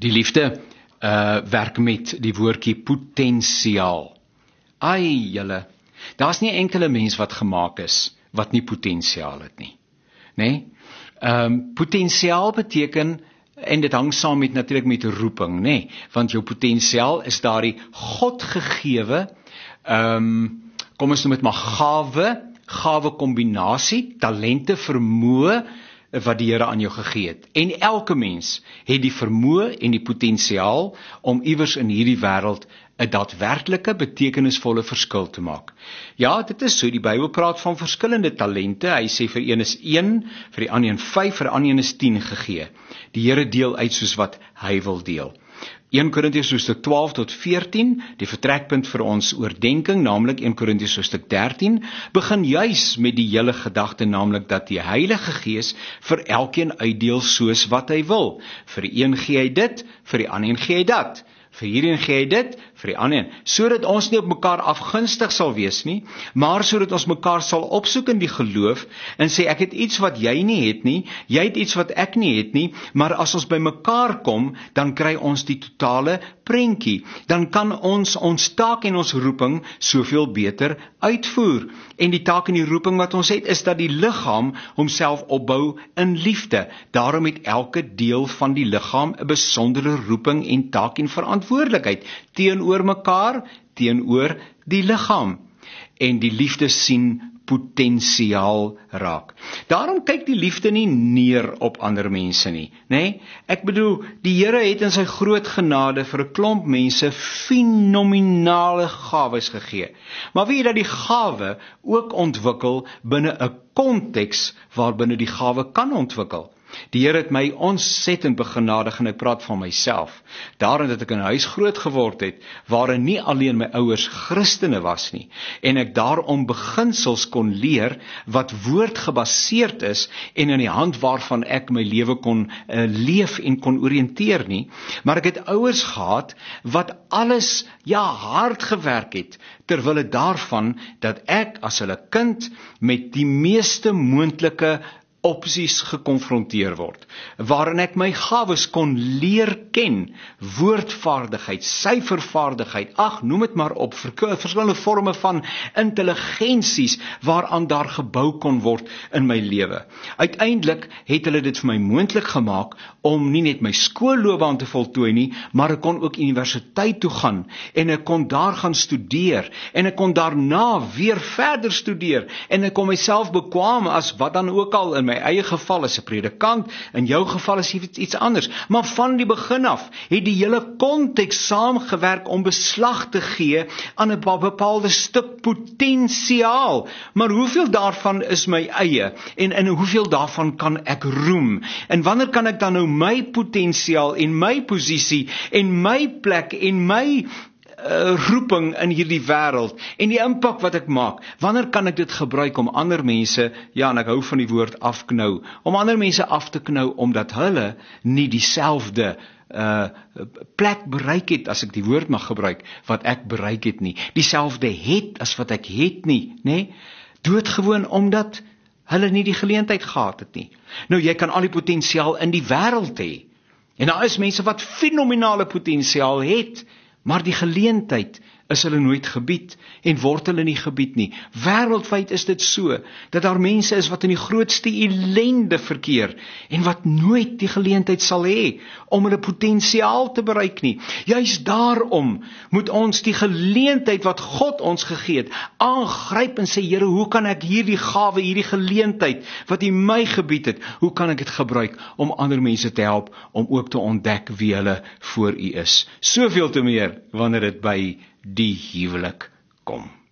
Die liefde werk met die woordjie potensiaal. Ai, julle, daar's nie enkele mens wat gemaak is wat nie potensiaal het nie. Nee? Potensiaal beteken, en dit hang saam met natuurlik met roeping, nee, want jou potensiaal is daardie God gegewe, kom ons noem dit maar gawe kombinasie, talente, vermoë, wat die Here aan jou gegee het. En elke mens het die vermoë en die potensiaal om iewers in hierdie wêreld 'n daadwerklike betekenisvolle verskil te maak. Ja, dit is so, die Bybel praat van verskillende talente. Hy sê vir een is 1, vir die ander een 5, vir die ander een is 10 gegee. Die Here deel uit soos wat hy wil deel. 1 Korintiërs hoofstuk 12 tot 14, die vertrekpunt vir ons oordenking, naamlik 1 Korintiërs hoofstuk 13, begin juis met die hele gedagte, naamlik dat die Heilige Gees vir elkeen uitdeel soos wat hy wil. Vir die een gee hy dit, vir die ander een gee hy dat. Vir hierdie gee hy dit, vir die ander een. Sodat ons nie op mekaar afgunstig sal wees nie, maar sodat ons mekaar sal opsoek in die geloof en sê, ek het iets wat jy nie het nie, jy het iets wat ek nie het nie, maar as ons by mekaar kom, dan kry ons die totale prentjie. Dan kan ons taak en ons roeping soveel beter uitvoer. En die taak en die roeping wat ons het, is dat die liggaam homself opbou in liefde. Daarom het elke deel van die liggaam 'n besondere roeping en taak en verantwoordelikheid teenoor mekaar, teenoor die liggaam. En die liefde sien potensiaal raak. Daarom kyk die liefde nie neer op ander mense nie, nê? Ek bedoel, die Here het in sy groot genade vir 'n klomp mense fenominale gawes gegee. Maar weet jy dat die gawe ook ontwikkel binne 'n konteks waarbinne die gawe kan ontwikkel? Die Here het my ontsettend begenadig, en ek praat van myself, daarin dat ek in 'n huis groot geword het, waarin nie alleen my ouers Christene was nie, en ek daarom beginsels kon leer, wat woordgebaseerd is, en in die hand waarvan ek my lewe kon leef en kon oriënteer nie, maar ek het ouers gehad, wat alles, hard gewerk het, terwille daarvan, dat ek as hulle kind, met die meeste moontlike opsies gekonfronteer word, waarin ek my gawes kon leer ken, woordvaardigheid, syfervaardigheid, noem dit maar op, verskillende vorme van intelligensies, waaraan daar gebou kon word in my lewe. Uiteindelik het hulle dit vir my moontlik gemaak, om nie net my skoolloopbaan te voltooi nie, maar ek kon ook universiteit toe gaan, en ek kon daar gaan studeer, en ek kon daarna weer verder studeer, en ek kon myself bekwame as wat dan ook al. In my eie geval is 'n predikant, in jou geval is iets anders, maar van die begin af het die hele konteks saamgewerk om beslag te gee aan 'n bepaalde stuk potensiaal. Maar hoeveel daarvan is my eie, en hoeveel daarvan kan ek roem? En wanneer kan ek dan nou my potensiaal en my posisie en my plek en my roeping in hierdie wêreld en die impak wat ek maak, wanneer kan ek dit gebruik om ander mense, en ek hou van die woord afknou, om ander mense af te knou, omdat hulle nie dieselfde plek bereik het, as ek die woord mag gebruik, wat ek bereik het nie, dieselfde het as wat ek het nie, nê? Doodgewoon omdat hulle nie die geleentheid gehad het nie. Nou, jy kan al die potensiaal in die wêreld hê, en daar is mense wat fenominale potensiaal het, maar die geleentheid is hulle nooit gebied, en word hulle nie gebied nie. Wêreldwyd is dit so, dat daar mense is wat in die grootste ellende verkeer, en wat nooit die geleentheid sal hê, om hulle potensiaal te bereik nie. Juist daarom moet ons die geleentheid wat God ons gegee het, aangryp en sê, Here, hoe kan ek hierdie gawe, hierdie geleentheid, wat U my gebied het, hoe kan ek dit gebruik, om ander mense te help, om ook te ontdek wie hulle voor U is. Soveel te meer, wanneer dit by die huwelik kom.